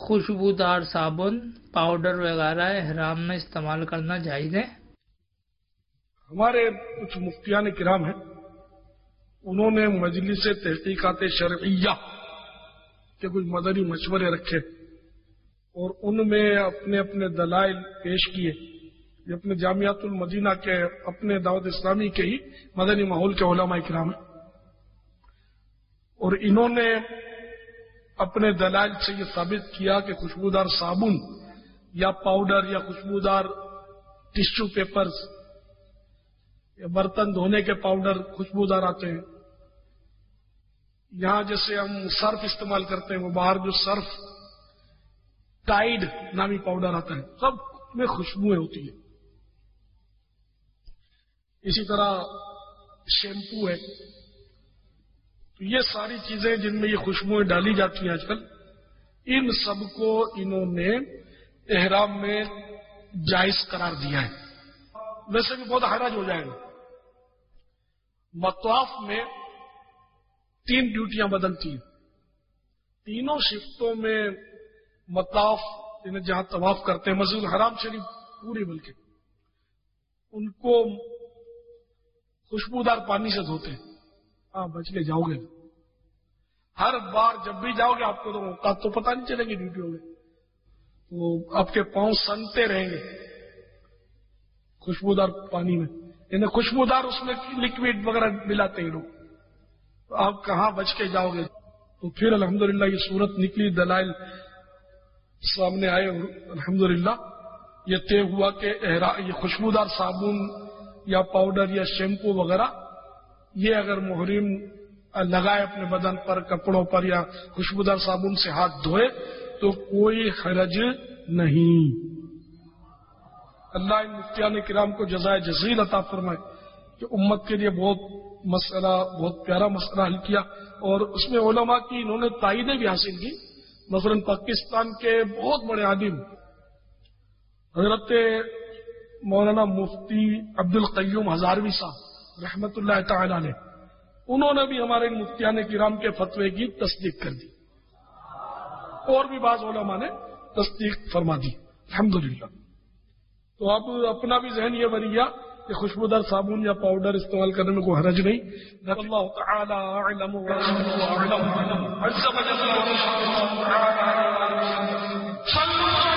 خوشبودار صابن، پاؤڈر وغیرہ احرام میں استعمال کرنا جائز ہے؟ ہمارے کچھ مفتیان کرام ہیں، انہوں نے مجلس تحقیقات شرعیہ کے کچھ مدنی مشورے رکھے اور ان میں اپنے اپنے دلائل پیش کیے. یہ اپنے جامعۃ المدینہ کے، اپنے دعوت اسلامی کے ہی مدنی ماحول کے علماء کرام ہیں، اور انہوں نے اپنے دلائل سے یہ ثابت کیا کہ خوشبودار صابن یا پاؤڈر یا خوشبودار ٹشو پیپرز یا برتن دھونے کے پاؤڈر خوشبودار آتے ہیں. یہاں جیسے ہم سرف استعمال کرتے ہیں، وہ باہر جو سرف ٹائیڈ نامی پاؤڈر آتا ہے، سب میں خوشبوئیں ہوتی ہیں. اسی طرح شیمپو ہے. تو یہ ساری چیزیں جن میں یہ خوشبوئیں ڈالی جاتی ہیں آج کل، ان سب کو انہوں نے احرام میں جائز قرار دیا ہے. ویسے بھی بہت حرج ہو جائے گا. مطواف میں 3 ڈیوٹیاں بدلتی ہیں. تینوں شفتوں میں مطاف جہاں طواف کرتے ہیں، مسجد الحرام شریف پوری بلکہ ان کو خوشبودار پانی سے دھوتے ہیں. آپ بچ کے جاؤ گے. ہر بار جب بھی جاؤ گے آپ کو تو پتہ نہیں چلے گی ڈیوٹی ہو گئی، تو آپ کے پاؤں سنتے رہیں گے خوشبودار پانی میں. یعنی خوشبودار اس میں لکوڈ وغیرہ ملاتے ہیں لوگ. تو آپ کہاں بچ کے جاؤ گے؟ تو پھر الحمدللہ یہ صورت نکلی، دلائل سامنے آئے، الحمدللہ یہ طے ہوا کہ یہ خوشبودار صابن یا پاؤڈر یا شیمپو وغیرہ یہ اگر محرم لگائے اپنے بدن پر، کپڑوں پر، یا خوشبودار صابن سے ہاتھ دھوئے تو کوئی حرج نہیں. اللہ ان مفتیان کرام کو جزائے جزیل عطا فرمائے کہ امت کے لیے بہت پیارا مسئلہ حل کیا، اور اس میں علماء کی انہوں نے تائیدیں بھی حاصل کی. مثلا پاکستان کے بہت بڑے عالم حضرت مولانا مفتی عبد القیوم ہزاروی صاحب رحمت اللہ تعالی علیہ، انہوں نے بھی ہمارے مفتیان کرام کے فتوے کی تصدیق کر دی، اور بھی بعض علماء نے تصدیق فرما دی الحمدللہ. تو اب اپنا بھی ذہن یہ بنیا کہ خوشبودار صابن یا پاؤڈر استعمال کرنے میں کوئی حرج نہیں. اللہ تعالی اعلم ورسولہ اعلم.